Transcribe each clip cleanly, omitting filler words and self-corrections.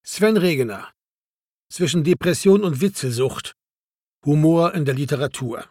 Sven Regener. Zwischen Depression und Witzelsucht. Humor in der Literatur.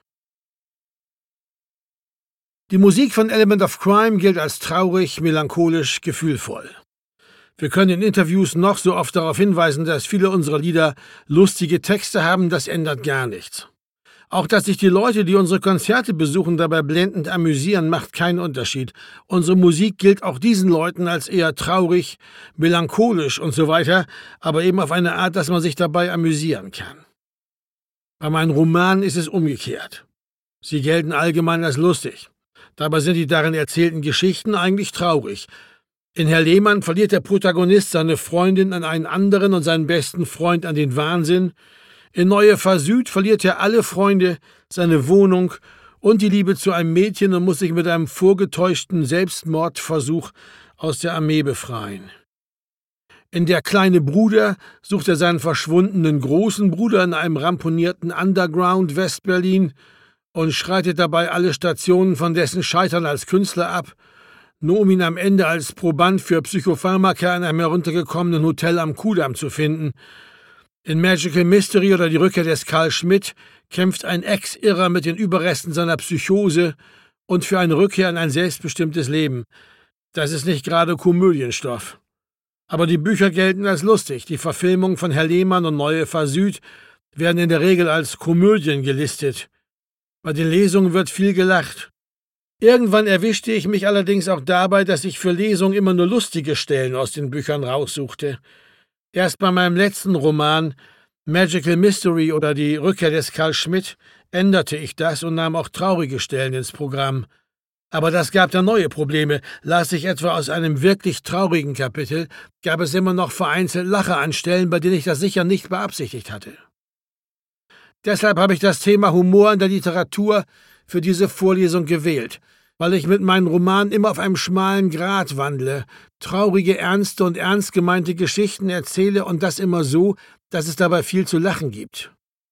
Die Musik von Element of Crime gilt als traurig, melancholisch, gefühlvoll. Wir können in Interviews noch so oft darauf hinweisen, dass viele unserer Lieder lustige Texte haben, das ändert gar nichts. Auch dass sich die Leute, die unsere Konzerte besuchen, dabei blendend amüsieren, macht keinen Unterschied. Unsere Musik gilt auch diesen Leuten als eher traurig, melancholisch und so weiter, aber eben auf eine Art, dass man sich dabei amüsieren kann. Bei meinen Romanen ist es umgekehrt. Sie gelten allgemein als lustig. Dabei sind die darin erzählten Geschichten eigentlich traurig. In Herr Lehmann verliert der Protagonist seine Freundin an einen anderen und seinen besten Freund an den Wahnsinn. In Neue Fahr Süd verliert er alle Freunde, seine Wohnung und die Liebe zu einem Mädchen und muss sich mit einem vorgetäuschten Selbstmordversuch aus der Armee befreien. In Der kleine Bruder sucht er seinen verschwundenen großen Bruder in einem ramponierten Underground Westberlin und schreitet dabei alle Stationen von dessen Scheitern als Künstler ab, nur um ihn am Ende als Proband für Psychopharmaka in einem heruntergekommenen Hotel am Kudamm zu finden. In Magical Mystery oder Die Rückkehr des Carl Schmitt kämpft ein Ex-Irrer mit den Überresten seiner Psychose und für eine Rückkehr in ein selbstbestimmtes Leben. Das ist nicht gerade Komödienstoff. Aber die Bücher gelten als lustig. Die Verfilmungen von Herr Lehmann und Neue Fahr Süd werden in der Regel als Komödien gelistet. Bei den Lesungen wird viel gelacht. Irgendwann erwischte ich mich allerdings auch dabei, dass ich für Lesungen immer nur lustige Stellen aus den Büchern raussuchte. Erst bei meinem letzten Roman Magical Mystery oder Die Rückkehr des Carl Schmitt änderte ich das und nahm auch traurige Stellen ins Programm. Aber das gab dann neue Probleme. Las ich etwa aus einem wirklich traurigen Kapitel, gab es immer noch vereinzelt Lacher an Stellen, bei denen ich das sicher nicht beabsichtigt hatte. Deshalb habe ich das Thema Humor in der Literatur für diese Vorlesung gewählt, weil ich mit meinen Romanen immer auf einem schmalen Grat wandle, traurige, ernste und ernst gemeinte Geschichten erzähle und das immer so, dass es dabei viel zu lachen gibt.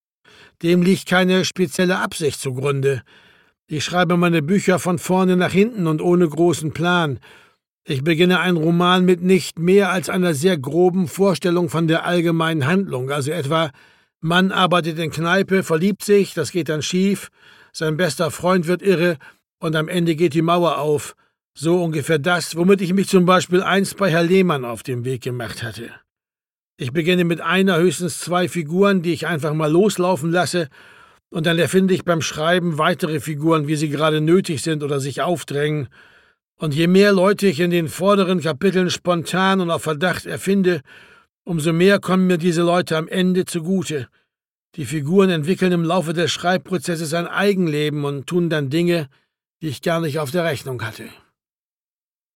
Dem liegt keine spezielle Absicht zugrunde. Ich schreibe meine Bücher von vorne nach hinten und ohne großen Plan. Ich beginne einen Roman mit nicht mehr als einer sehr groben Vorstellung von der allgemeinen Handlung, also etwa: Mann arbeitet in Kneipe, verliebt sich, das geht dann schief, sein bester Freund wird irre und am Ende geht die Mauer auf. So ungefähr das, womit ich mich zum Beispiel einst bei Herr Lehmann auf den Weg gemacht hatte. Ich beginne mit einer, höchstens zwei Figuren, die ich einfach mal loslaufen lasse, und dann erfinde ich beim Schreiben weitere Figuren, wie sie gerade nötig sind oder sich aufdrängen. Und je mehr Leute ich in den vorderen Kapiteln spontan und auf Verdacht erfinde, umso mehr kommen mir diese Leute am Ende zugute. Die Figuren entwickeln im Laufe des Schreibprozesses ein Eigenleben und tun dann Dinge, die ich gar nicht auf der Rechnung hatte.